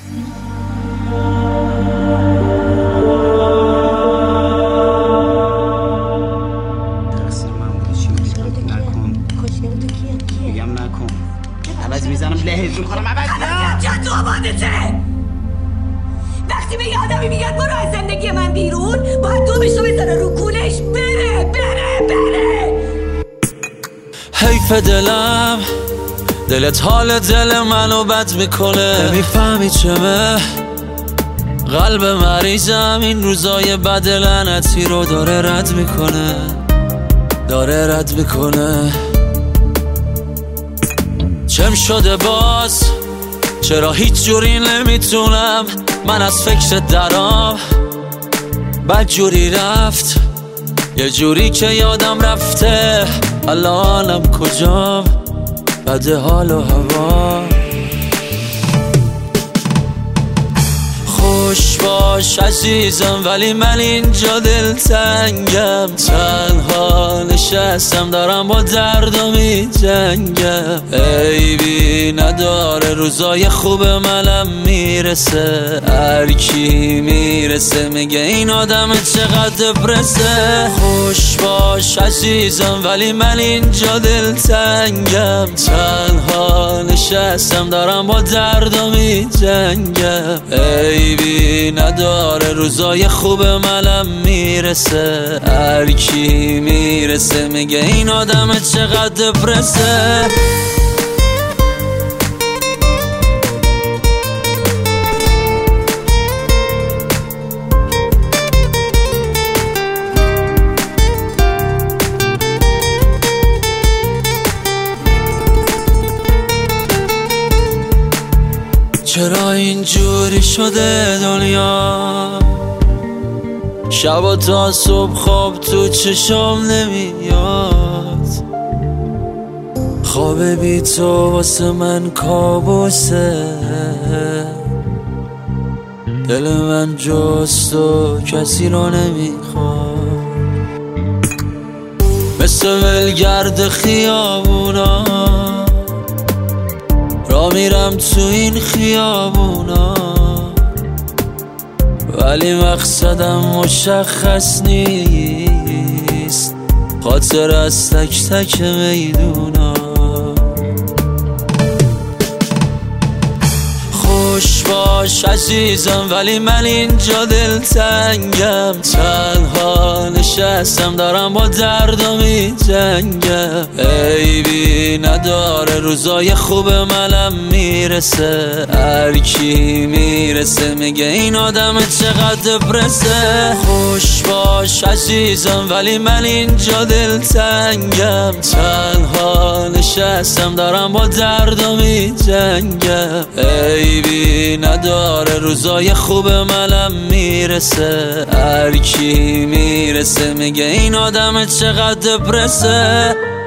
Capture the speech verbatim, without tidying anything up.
تقصیر من بوده. چی بودی؟ نکن خوشگل تو کیه؟ کیه؟ بگم نکن. عوض میزنم لهجون کنم عوض الان جا تو آبادته. وقتی به یه آدمی میگن برو از زندگی من بیرون، باید دومشو بزنه رو کولش بره بره بره. حیف دلم، دلت حال دل منو بد میکنه. نمیفهمی چمه قلب مریضم این روزای بد لعنتی رو داره رد میکنه، داره رد میکنه. چم شده باز، چرا هیچ جوری نمیتونم من از فکر درام. بد جوری رفت، یه جوری که یادم رفته الانم کجام. بده حال و هوا. خوش باش عزیزم ولی من اینجا دلتنگم. تنها نشستم دارم با دردم میجنگم. عیبی نداره روزای خوب منم میرسه. هر کی میرسه میگه این آدم چقدر برسه. خوش باش عزیزم ولی من اینجا دلتنگم. تنها نشستم دارم با دردم میجنگم. عیبی نداره روزای خوب منم میرسه. هر کی میرسه میگه این آدم چقدر برسه. چرا اینجوری شده دنیا؟ شب تا صبح خواب تو چشم نمیاد. خواب بی تو واسه من کابوسه. دل من جز تو کسی رو نمیخواد. مثل ولگرد خیابونا را میرم تو این خیابونا، ولی مقصدم مشخص نیست. خاطر از تک تک میدونا. خوش باش عزیزم ولی من اینجا دلتنگم. تنها نشستم دارم با دردم میجنگم. عیبی نداره روزای خوب منم میرسه. هر کی میرسه میگه این آدم چقدر برسه. خوش باش عزیزم ولی من اینجا دلتنگم. تنها نشستم دارم با دردم میجنگم. عیبی نداره روزای خوب منم میرسه. هر کی میرسه میگه این آدم چقدر برسه.